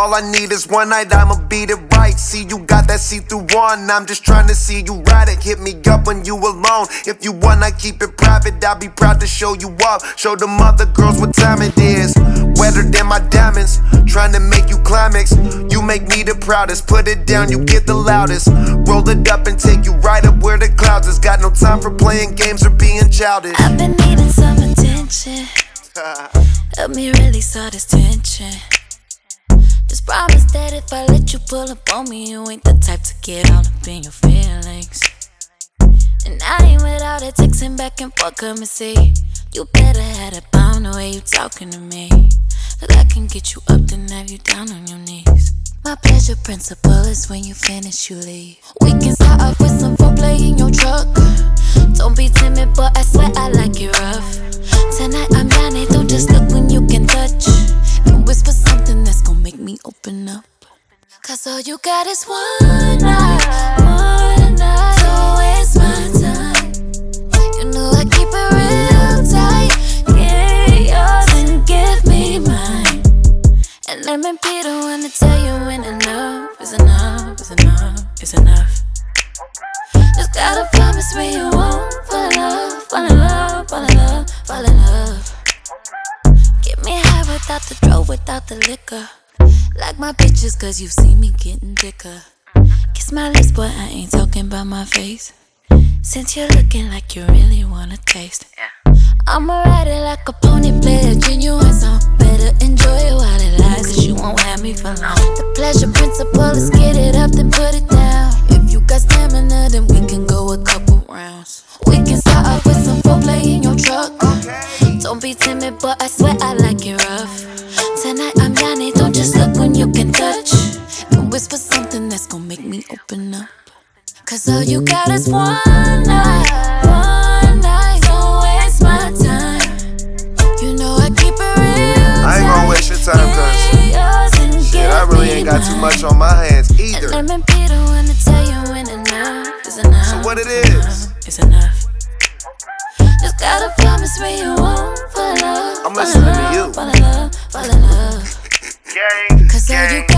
All I need is one night, I'ma beat it right. See, you got that see-through one, I'm just trying to see you ride it. Hit me up when you alone. If you wanna keep it private, I'll be proud to show you up. Show them other girls what time it is. Wetter than my diamonds, trying to make you climax. You make me the proudest, put it down, you get the loudest. Roll it up and take you right up where the clouds is. Got no time for playing games or being childish. I've been needing some attention. Help me release all this tension. Just promise that if I let you pull up on me, you ain't the type to get all up in your feelings. And I ain't with all that texting back and forth, come and see. You better have a pound the way you talking to me. Cause I can get you up then have you down on your knees. My pleasure principle is when you finish, you leave. We can start off with some foreplay in your truck. Don't be timid, but I swear I like it rough. Tonight I'm down it, don't just look when you can touch. And whisper something that's gonna make me open up. Cause all you got is one night. Don't waste my time. You know I keep it real tight. Get yours and give me mine. And let me be the one to tell you when enough is enough, is enough, is enough. Just gotta promise me you won't fall in love, fall in love, fall in love, fall in love. Get me high without the drove, without the liquor. Like my bitches cause you see me getting thicker. Kiss my lips but I ain't talking about my face. Since you're looking like you really wanna taste. I'ma ride it like a pony, play a genuine song. Better enjoy it while it lasts, cause you won't have me for long. The pleasure principle is get it up then put it down. If you got stamina then we can go a couple rounds. We can start off with some foreplay in your truck. Don't be timid but I swear I like it rough. Tonight I'm down it, don't just look when you can touch. And whisper something that's gonna make me open up. Cause all you got is one night, one night. Don't waste my time. You know I keep it real. I ain't gonna waste your time cause shit, I really ain't got too much on my hands either. And let me be the one to tell you when enough is enough. So what it is? It's enough. Just gotta promise me you won't fall in love. I'm listening to you. Fall in love, fall in love. Gang, cause all you